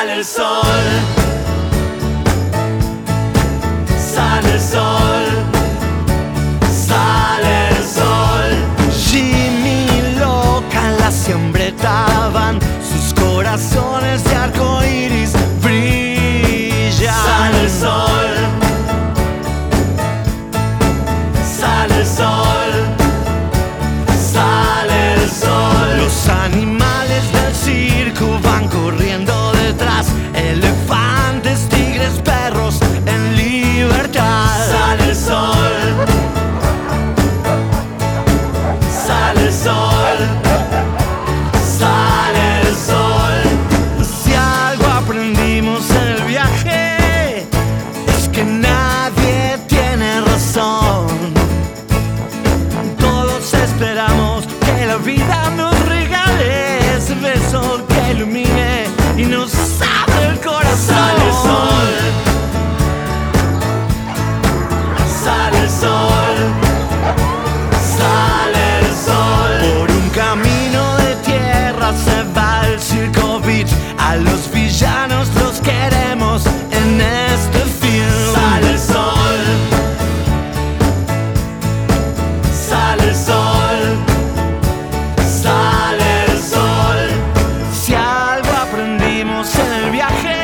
Sale el sol, sale el sol, sale el sol. Jimmy y Loca se hambretaban, sus corazones de arco iris brillan. Sale el sol, sale el sol, sale el sol. Los animales del circo van corriendo detrás, elefantes, tigres, perros en libertad. Sale el sol, sale el sol, sale el sol. Si algo aprendimos en el viaje es que nadie tiene razón. Todos esperamos que la vida nos regale ese beso que ilumine y nos abre el corazón. Sale el sol, sale el sol, sale el sol. Por un camino de tierra se va el Circo Beat. A los villanos los queremos en este film. Sale el sol, sale el sol, sale el sol. Si algo aprendimos en el viaje